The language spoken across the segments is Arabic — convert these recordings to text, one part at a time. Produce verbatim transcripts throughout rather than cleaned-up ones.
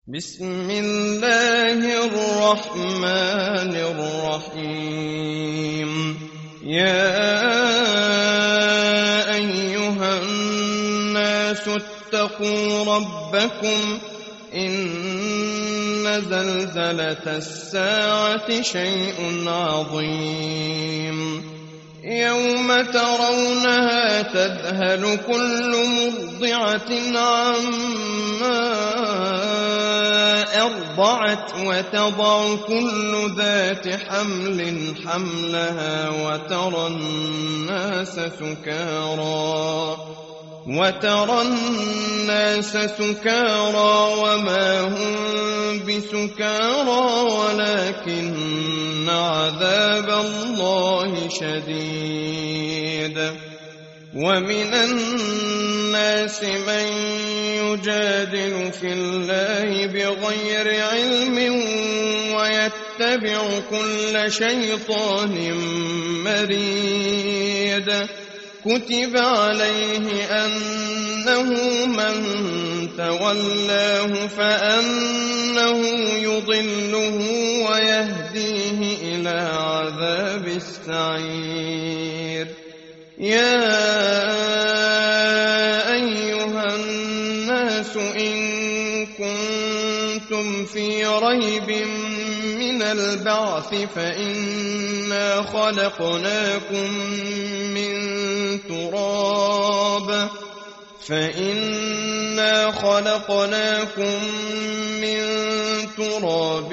بسم الله الرحمن الرحيم. يا أيها الناس اتقوا ربكم إن زلزلة الساعة شيء عظيم يوم ترونها تذهل كل مرضعة عما أرضعت وتضع كل ذات حمل حملها وترى الناس سكارى وترى الناس سكارى وما هم بسكارى ولكن عذاب الله شديد. ومن الناس من يجادل في الله بغير علم ويتبع كل شيطان مريد. كتب عليه أنه من تولاه فأنه يضله ويهديه إلى عذاب السعير. يا أيها الناس إن كنتم في ريب من البعث فإنا خلقناكم من تراب فإنا خلقناكم من تراب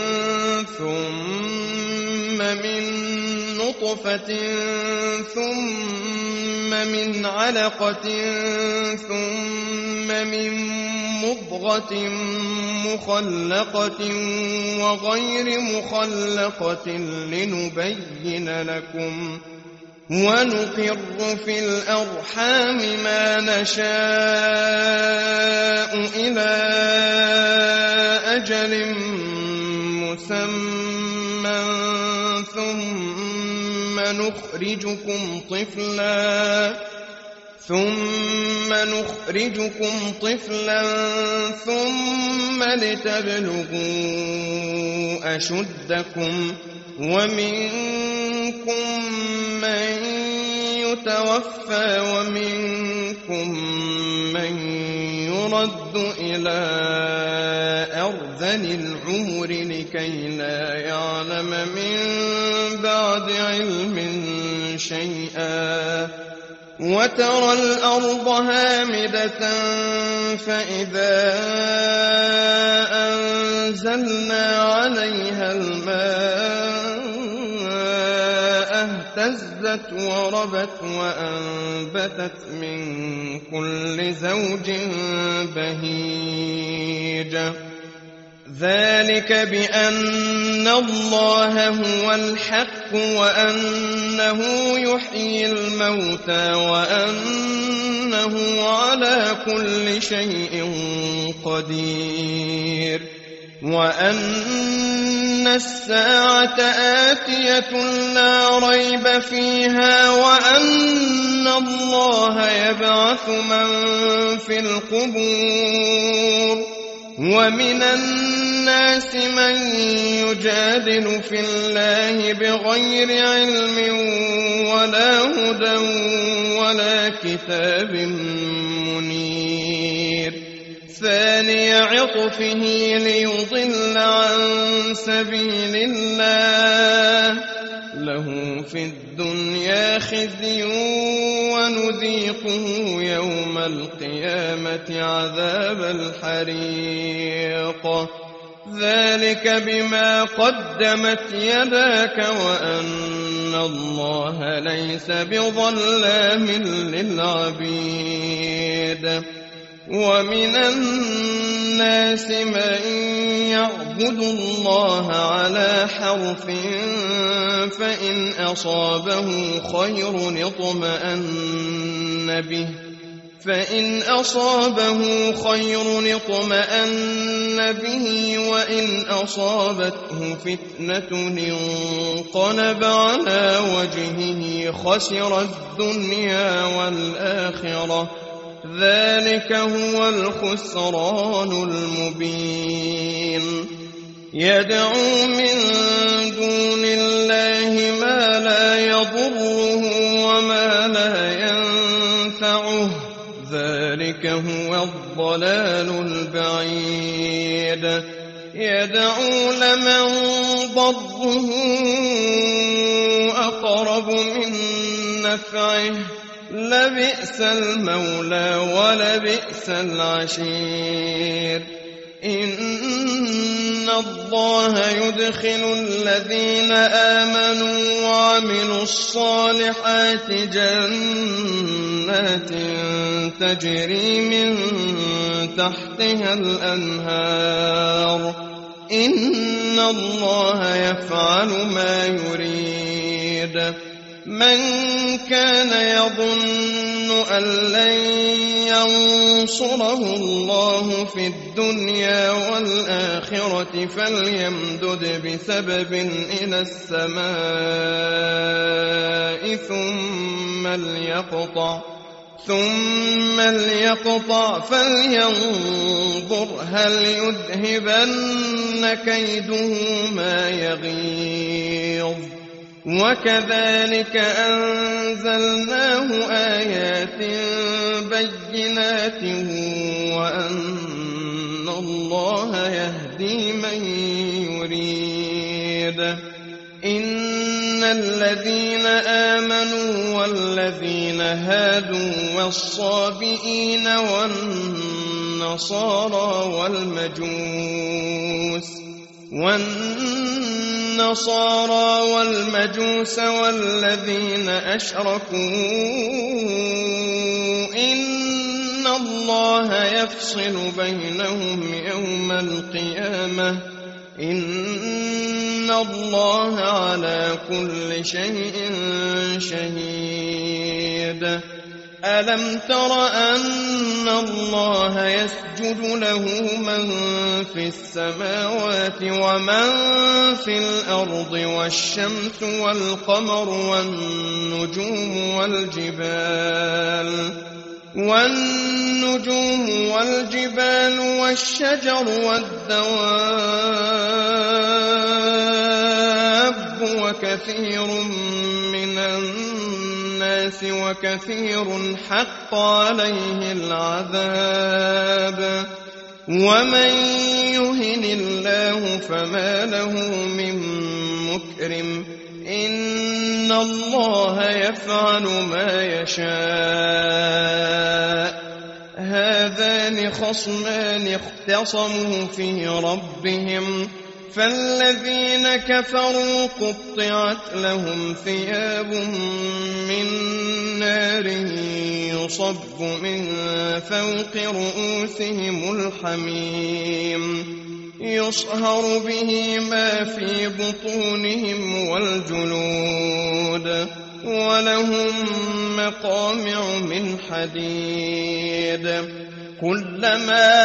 ثم من نطفة ثم من علقة ثم من مضغة مخلقة وغير مخلقة لنبين لكم ونقر في الأرحام ما نشاء إلى أجل مسمى ثم نخرجكم طفلا ثم نخرجكم طفلا ثم لتبلغوا أشدكم ومنكم من يتوفى ومنكم من يرد إلى أرذل العمر لكي لا يعلم من بعد علم شيئا. وترى الأرض هامدة فإذا أنزلنا عليها الماء اهتزت وربت وأنبتت من كل زوج بهيج. ذلك بأن الله هو الحق وأنه يحيي الموتى وأنه على كل شيء قدير وأن الساعة آتية لا ريب فيها وأن الله يبعث من في القبور. ومن الناس من يجادل في الله بغير علم ولا هدى ولا كتاب منير. ثاني عطفه ليضل عن سبيل الله له في الدنيا خزي ونذيقه يوم القيامة عذاب الحريق. ذلك بما قدمت يداك وأن الله ليس بظلام للعبيد. ومن الناس من يعبد الله على حرف فإن أصابه خير اطمأن به فإن أصابه خير اطمأن به وإن أصابته فتنة انقلب على وجهه خسر الدنيا والآخرة ذلك هو الخسران المبين يدعو من دون الله ما لا يضره وما لا ينفعه ذلك هو الضلال البعيد يدعو لمن ضره أقرب من نفعه لبئس المولى ولبئس العشير إن الله يدخل الذين آمنوا وعملوا الصالحات جنات تجري من تحتها الأنهار إن الله يفعل ما يريد من كان يظن أن لن ينصره الله في الدنيا والآخرة فليمدد بسبب إلى السماء ثم ليقطع ثم ليقطع فلينظر هل يذهبن كيده ما يغيظ وكذلك أنزلناه آيات بينات وأن الله يهدي من يريد إن الذين آمنوا والذين هادوا والصابئين والنصارى والمجوس والنصارى والمجوس والذين أشركوا إن الله يفصل بينهم يوم القيامة إن الله على كل شيء شهيد ألم تر أن الله يسجد له من في السماوات ومن في الأرض والشمس والقمر والنجوم والجبال والنجوم والجبال والشجر والدواب وكثير من الناس وكثير حق عليه العذاب ومن يهن الله فما له من مكرم إن الله يفعل ما يشاء هذان خصمان اختصموا في ربهم فالذين كفروا قطعت لهم ثياب من نار يصب من فوق رؤوسهم الحميم يصهر به ما في بطونهم والجلود ولهم مقامع من حديد كلما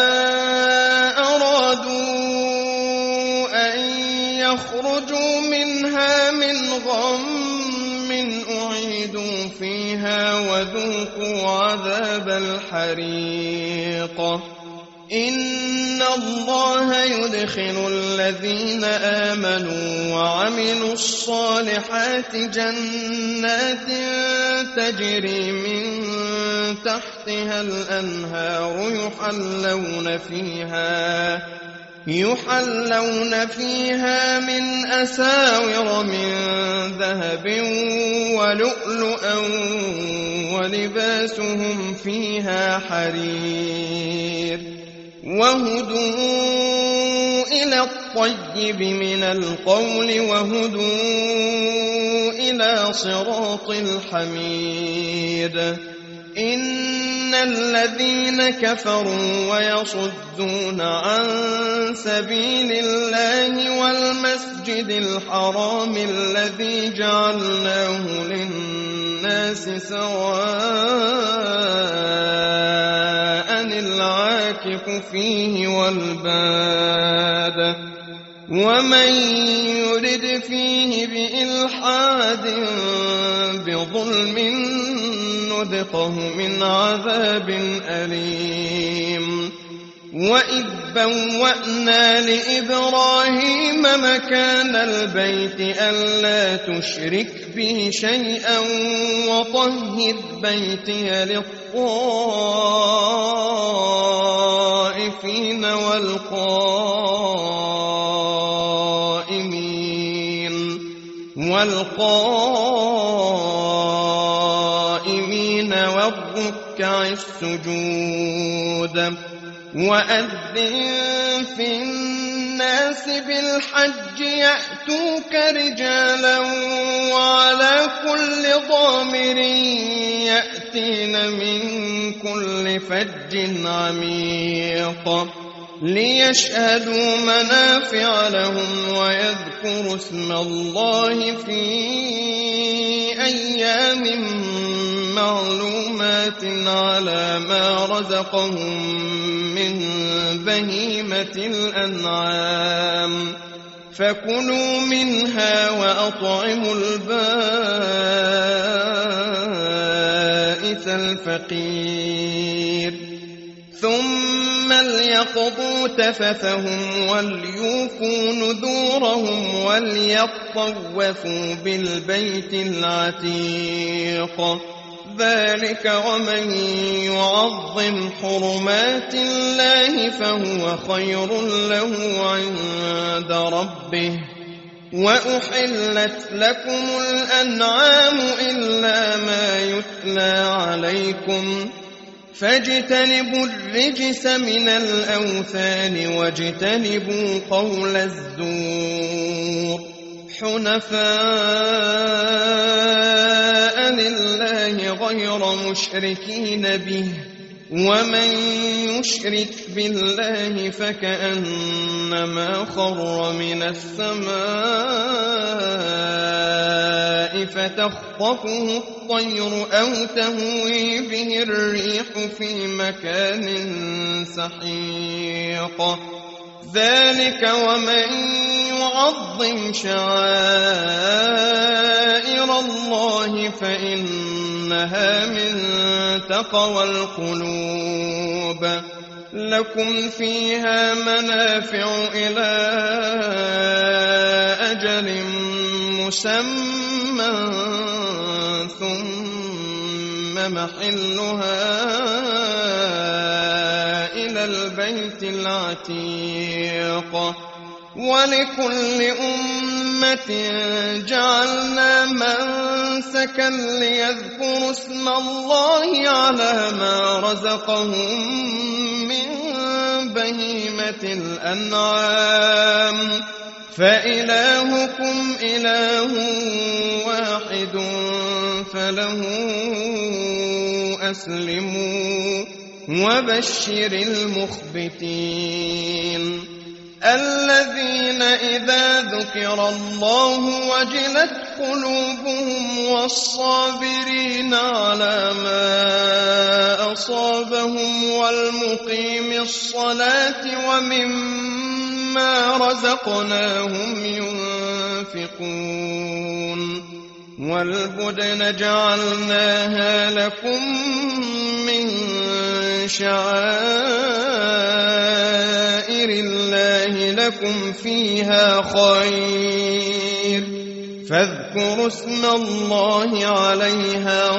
أرادوا أن يخرجوا منها من غم أعيدوا فيها وذوقوا عذاب الحريق إن الله يدخل الذين آمنوا وعملوا الصالحات جنات تجري من تحتها الأنهار يحلون فيها يحلون فيها من أساور من ذهب ولؤلؤا ولباسهم فيها حرير وهدوا إلى الطيب من القول وهدوا إلى صراط الحميد إن الذين كفروا ويصدون عن سبيل الله والمسجد الحرام الذي جعلناه للناس سواء العاكف فيه والباد ومن يرد فيه بإلحاد بظلم نذقه من عذاب أليم. وإذ بوأنا لإبراهيم مكان البيت ألا تشرك بي شيئا وطهر بيتي للطائفين والقائمين والقائمين والركع السجود. وأذن في الناس بالحج يأتوك رجالا وعلى كل ضامر يأتين من كل فج عميق ليشهدوا منافع لهم ويذكروا اسم الله في أيام معلومات على ما رزقهم من بهيمة الأنعام فكلوا منها وأطعموا البائس الفقير ثم ليقضوا تفثهم وليوفوا نذورهم وليطوفوا بالبيت العتيق. ذلك ومن يعظم حرمات الله فهو خير له عند ربه. وأحلت لكم الأنعام إلا ما يتلى عليكم فاجتنبوا الرجس من الأوثان واجتنبوا قول الزور حنفاء لله غير مشركين به ومن يشرك بالله فكأنما خر من السماء فتخطفه الطير أو تهوي به الريح في مكان سحيق. ذلك ومن يعظم شعائر الله فإنها من تقوى القلوب. لكم فيها منافع إلى أجل مسمى ثم محلها إلى البيت العتيق. ولكل أمة جعلنا منسكا ليذكروا اسم الله على ما رزقهم من بهيمة الأنعام فإلهكم إله واحد فله أسلموا وبشر المخبتين الذين إذا ذكر الله وجلت قلوبهم والصابرين على ما أصابهم والمقيم الصلاة ومما رزقناهم ينفقون. والبدن جعلناها لكم من شعائر الله لكم فيها خير فاذكروا اسم الله عليها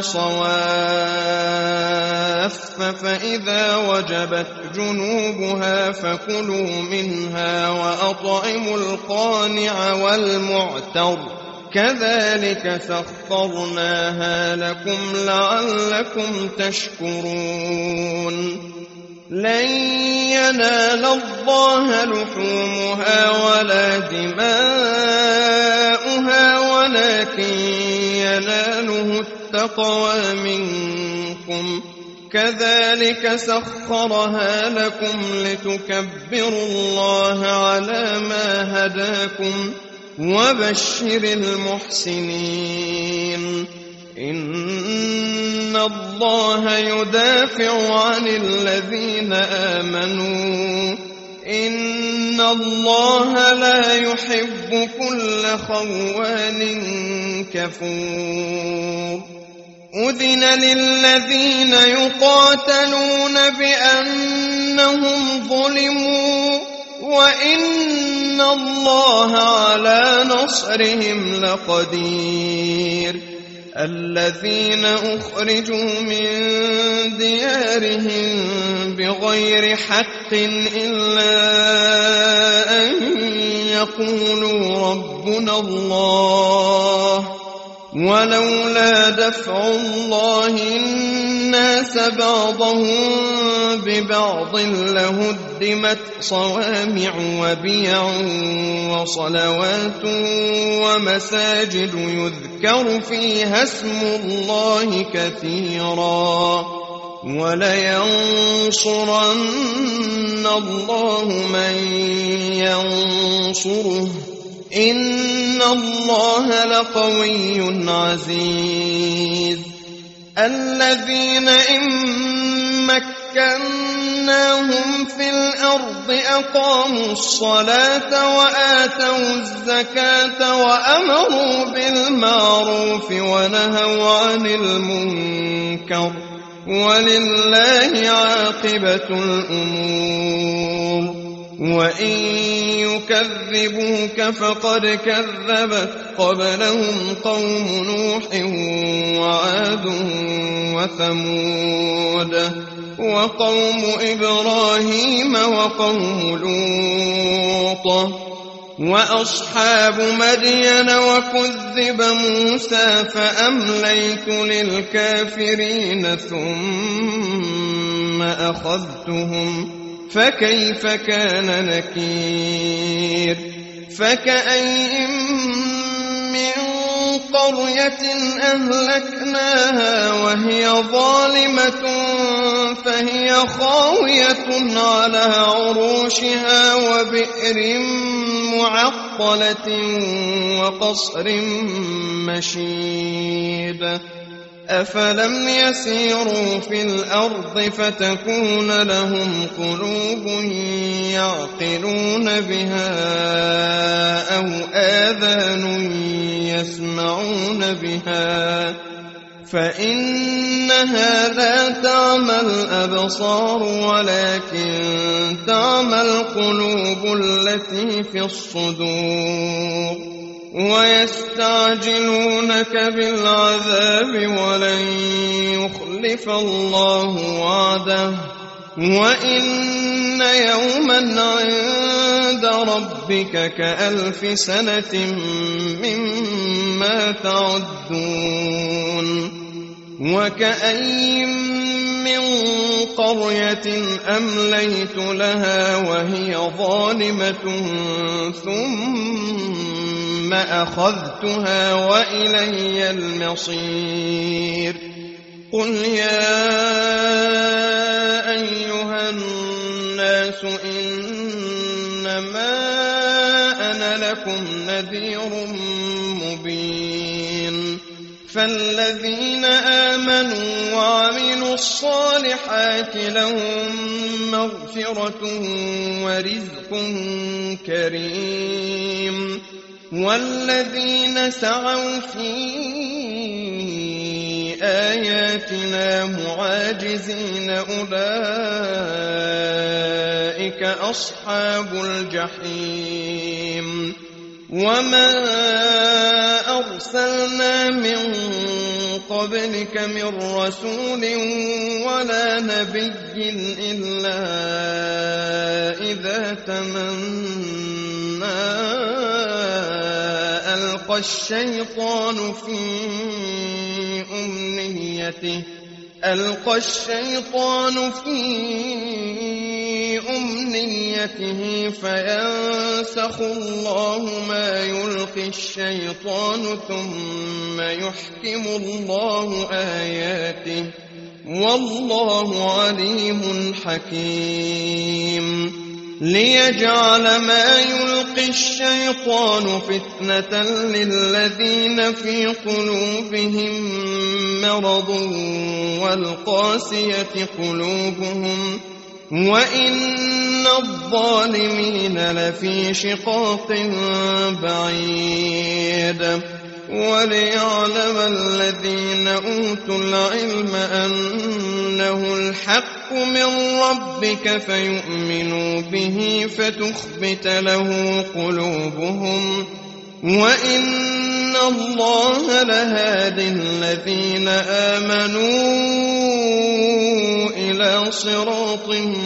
صواف فإذا وجبت جنوبها فكلوا منها وأطعموا القانع والمعتر كذلك سخرناها لكم لعلكم تشكرون. لن ينال الله لحومها ولا دماؤها ولكن يناله التقوى منكم كذلك سخرها لكم لتكبروا الله على ما هداكم وبشر المحسنين. إن الله يدافع عن الذين آمنوا إن الله لا يحب كل خوان كفور. أذن للذين يقاتلون بأنهم ظلموا وإن الله على نصرهم لقدير الذين أخرجوا من ديارهم بغير حق إلا أن يقولوا ربنا الله ولولا دفع الله الناس بعضهم ببعض لهدمت صوامع وبيع وصلوات ومساجد يذكر فيها اسم الله كثيرا ولينصرن الله من ينصره إن الله لقوي عزيز الذين إن مكناهم في الأرض أقاموا الصلاة وآتوا الزكاة وأمروا بالمعروف ونهوا عن المنكر ولله عاقبة الأمور وإن يكذبوك فقد كذبت قبلهم قوم نوح وعاد وثمود وقوم إبراهيم وقوم لوط وأصحاب مدين وكذب موسى فأمليت للكافرين ثم أخذتهم فكيف كان نكير فكأين من قرية أهلكناها وهي ظالمة فهي خاوية على عروشها وبئر معطلة وقصر مشيد أفلم يسيروا في الأرض فتكون لهم قلوب يعقلون بها أو آذان يسمعون بها فإنها لا تعمى الأبصار ولكن تعمى القلوب التي في الصدور ويستعجلونك بالعذاب ولن يخلف الله وعده وإن يوما عند ربك كألف سنة مما تعدون وكأين من قرية أمليت لها وهي ظالمة ثم أخذتها وإلي المصير قل يا أيها الناس إنما أنا لكم نذير مبين فالذين آمنوا وعملوا الصالحات لهم مغفرة ورزق كريم والذين سعوا في آياتنا معاجزين أولئك أصحاب الجحيم وما أرسلنا من قبلك من رسول ولا نبي إلا إذا تمنى ألقى الشيطان في أمنيته ألقى الشيطان في أمنيته فينسخ الله ما يلقي الشيطان ثم يحكم الله آياته والله عليم حكيم ليجعل ما يلقي الشيطان فتنة للذين في قلوبهم مرض والقاسية قلوبهم وإن الظالمين لفي شقاق بعيد وليعلم الذين أوتوا العلم أنه الحق من ربك فيؤمنوا به فتخبت له قلوبهم وإن الله لهاد الذين آمنوا إلى صراط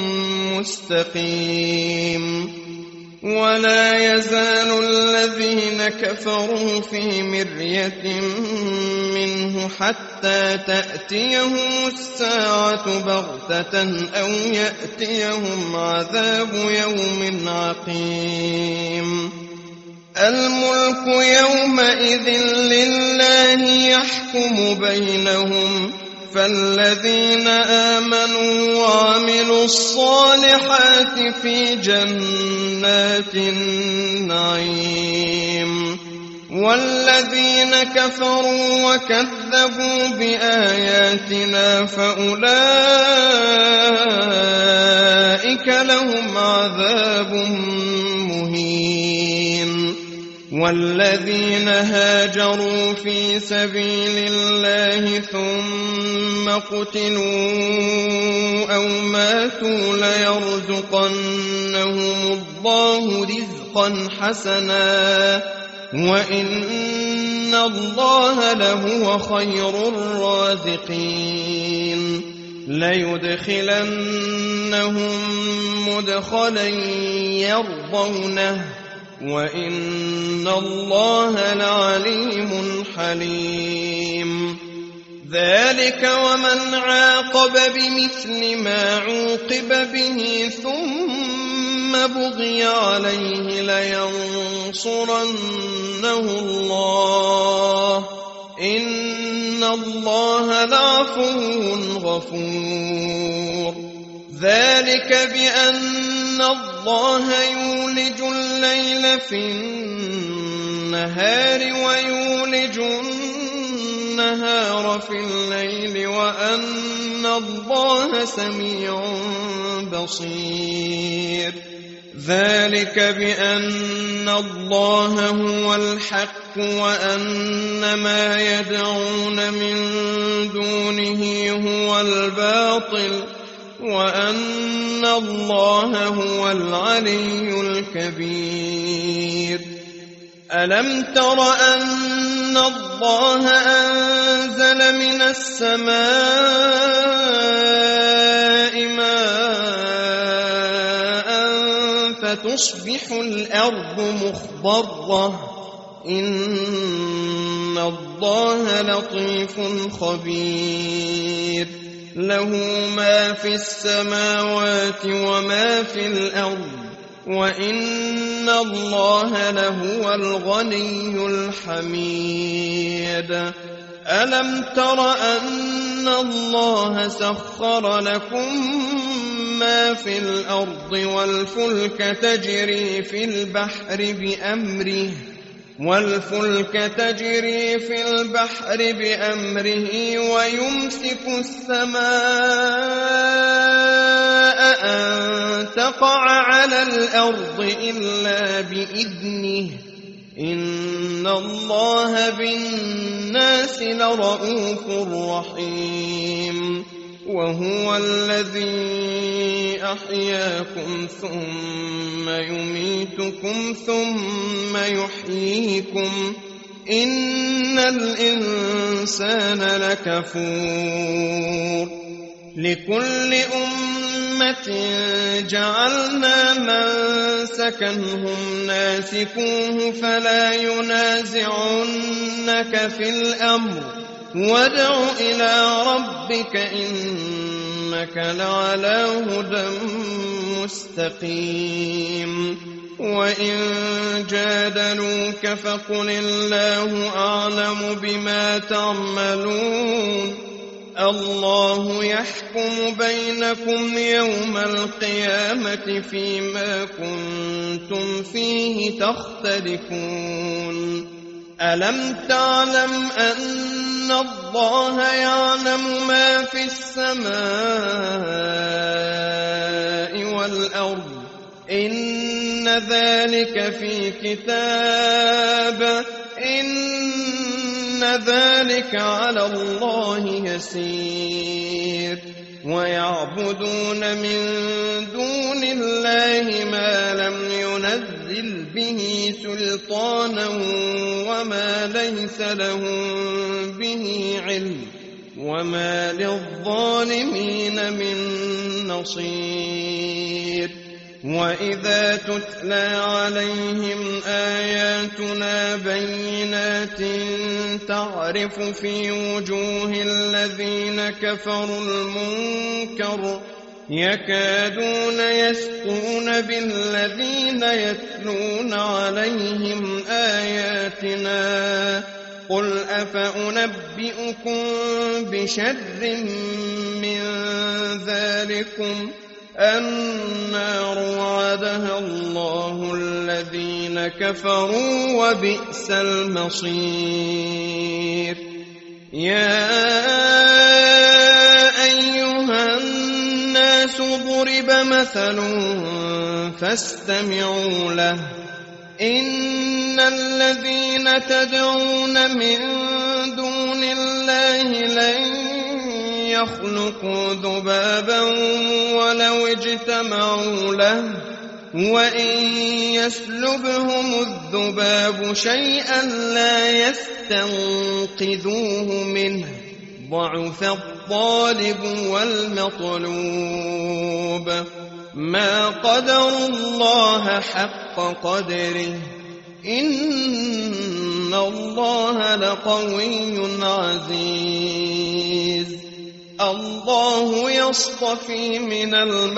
مستقيم. ولا يزال الذين كفروا في مرية منه حتى تأتيهم الساعة بغتة أو يأتيهم عذاب يوم عقيم. الملك يومئذ لله يحكم بينهم فالذين آمنوا وعملوا الصالحات في جنات النعيم والذين كفروا وكذبوا بآياتنا فأولئك لهم عذاب مهين. والذين هاجروا في سبيل الله ثم قتلوا أو ماتوا ليرزقنهم الله رزقا حسنا وإن الله لهو خير الرازقين. ليدخلنهم مدخلا يرضونه وإن الله لعليم حليم. ذلك ومن عاقب بمثل ما عوقب به ثم بغي عليه لينصرنه الله إن الله لعفو غفور. ذلك بأن الله يولج الليل في النهار ويولج النهار في الليل وأن الله سميع بصير. ذلك بأن الله هو الحق وأن ما يدعون من دونه هو الباطل وأن الله هو العلي الكبير. ألم تر أن الله أنزل من السماء ماء فتصبح الأرض مخضرة إن الله لطيف خبير. له ما في السماوات وما في الأرض وإن الله لهو الغني الحميد. ألم تر أن الله سخر لكم ما في الأرض والفلك تجري في البحر بأمره والفلك تجري في البحر بأمره ويمسك السماء أن تقع على الأرض إلا بإذنه إن الله بالناس لرءوف رحيم. وهو الذي أحياكم ثم يميتكم ثم يحييكم إن الإنسان لكفور. لكل أمة جعلنا منسكا هم ناسكوه فلا ينازعنك في الأمر وادع إلى ربك إنك لعلى هدى مستقيم. وإن جادلوك فقل الله أعلم بما تعملون الله يحكم بينكم يوم القيامة فيما كنتم فيه تختلفون. ألم تعلم أن الله يعلم ما في السماء والأرض إن ذلك في كتاب إن ذلك على الله يسير ويعبدون من دون الله ما لم ينزل به سلطانا وما ليس لهم به علم وما للظالمين من نصير وإذا تتلى عليهم آياتنا بينات تعرف في وجوه الذين كفروا المنكر يكادون يسطون بالذين يتلون عليهم آياتنا قل أفأنبئكم بشر من ذلكم النار وعدها الله الذين كفروا وبئس المصير يا أيها الناس ضرب مثل فاستمعوا له إن الذين تدعون من دون الله لن يخلقوا ذبابا ولو اجتمعوا له وإن يسلبهم الذباب شيئا لا يستنقذوه منه ضعف الطالب والمطلوب ما قدروا الله حق قدره إن الله لقوي عزيز الله يصطفي من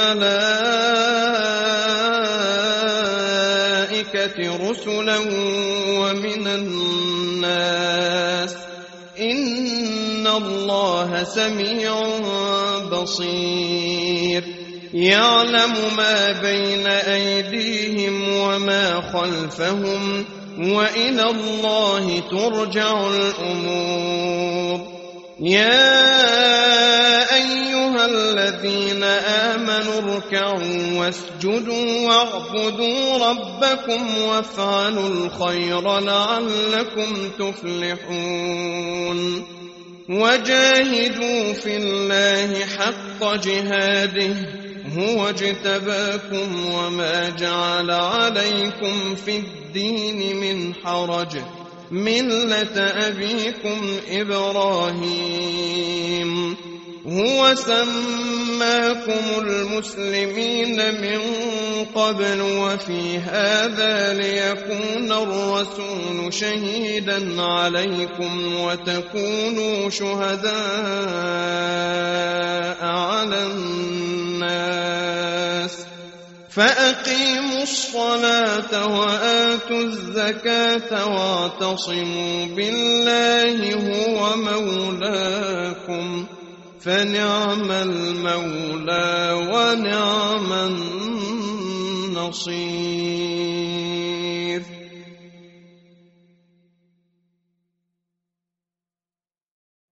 الملائكة رسلا ومن الناس إن الله سميع بصير يعلم ما بين أيديهم وما خلفهم وإلى الله ترجع الأمور يا أيها الذين آمنوا اركعوا واسجدوا واعبدوا ربكم وافعلوا الخير لعلكم تفلحون وجاهدوا في الله حق جهاده هو اجتباكم وما جعل عليكم في الدين من حرج ملة أبيكم إبراهيم هو سماكم المسلمين من قبل وفي هذا ليكون الرسول شهيدا عليكم وتكونوا شهداء على الناس فأقيموا الصلاة وآتوا الزكاة واعتصموا بالله هو مولاكم فنعم المولى ونعم النصير